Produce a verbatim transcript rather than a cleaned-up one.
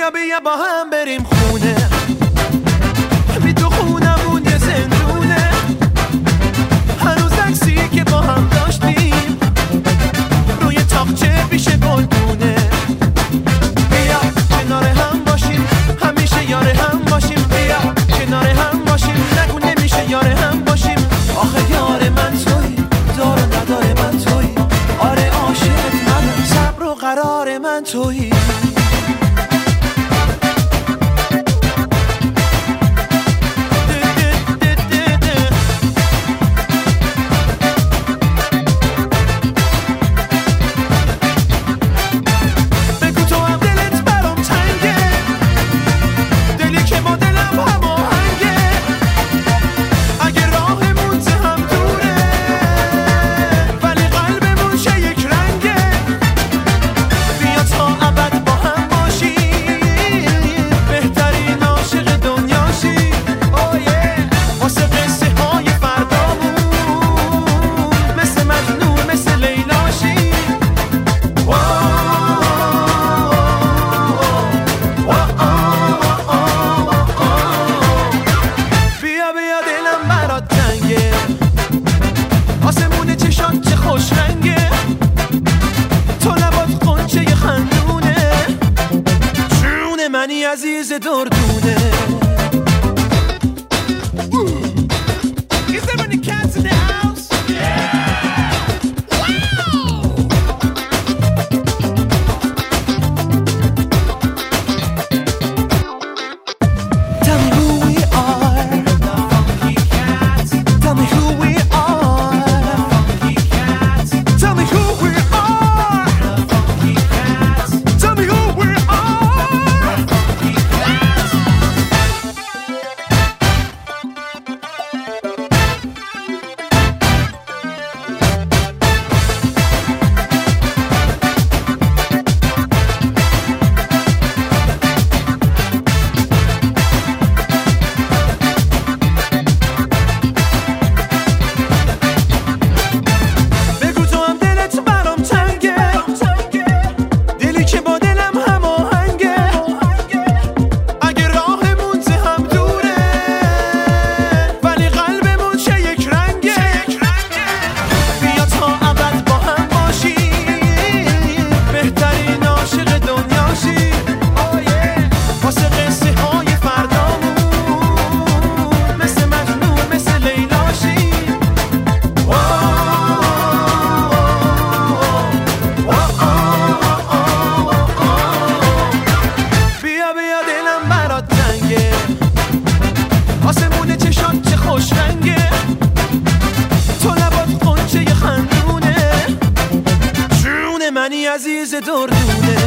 بیا بیا با هم بریم خونه، بی تو خونمون یه زندونه، هنوز عکسی که با هم داشتیم روی تاقچه پیش گلدونه. بیا کنار هم باشیم، همیشه یار هم باشیم، بیا کنار هم باشیم، نگو نمیشه یار هم باشیم. آخه یار من توی، دار و ندار من توی، آره عاشقت منم، صبر و قرار من توی. منی عزیز دردونه. Is there any cats in the house? Yeah! Wow! Tell me who we are, the funky cats. Tell me who we are, the funky cats. Tell me who we are, the funky cats. Tell me who we are. منی عزیز دردونه.